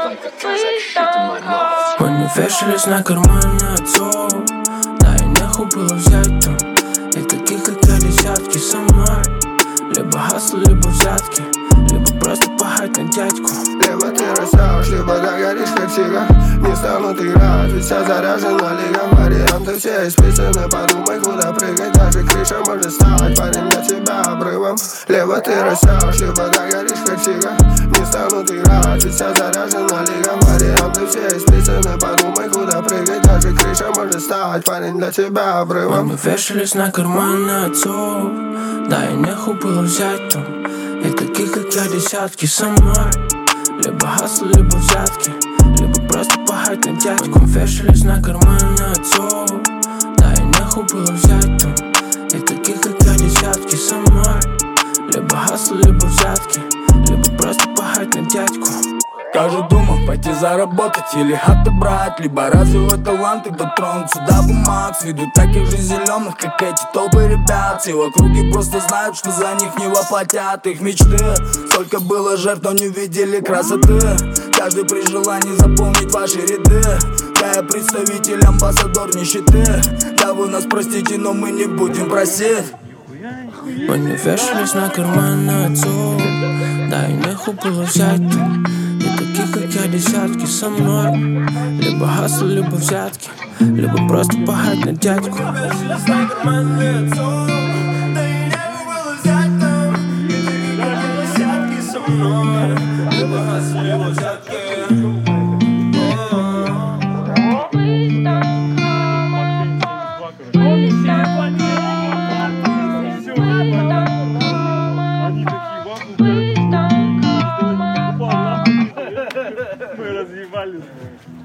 Мы не вешались на карманы отцов, да и нехуй было взять там. И таких, как я, десятки со мной. Либо хасл, либо взятки, либо просто пахать на дядьку. Либо ты растешь, либо догоришь, как сига. Не станут играть, ведь вся заряжена лига. Варианты все исписаны, подумай, куда прыгать. Даже крыша может стать, парень, для тебя обрывом. Либо ты растешь, либо догоришь, как сига. Не станут играть, ведь вся заряжена лига. Варианты все исписаны, подумай, куда прыгать. Даже крыша может стать, парень, для тебя обрывом. Мы вешались на карманы отцов, да и нехуй было взять там. И таких, как я, десятки со мной. Либо хасл, либо взятки, либо просто пахать на дядьку. Мы вешались на карманы отцов, да и нехуй было взять там. И таких, как я, десятки со мной. Либо хасл, либо взятки, либо просто пахать на дядьку. Я же думал пойти заработать или хаты брать, либо развивать таланты, дотронуться до бумаг. С виду таких же зеленых, как эти толпы ребят. Все в округе просто знают, что за них не воплотят их мечты. Столько было жертв, но не видели красоты. Каждый при желании заполнить ваши ряды. Я представитель, амбассадор нищеты. Да вы нас простите, но мы не будем просить. Мы не вешались на карманы отцов, да и нехуй было взять там. И таких, как я, десятки со мной. Либо хасл, либо взятки, либо просто пахать на дядьку. Мы вешались на карманы отцов, да и нехуй было взять там. И таких, как я, десятки со мной. Либо хасл, либо взятки. Мы разъебались.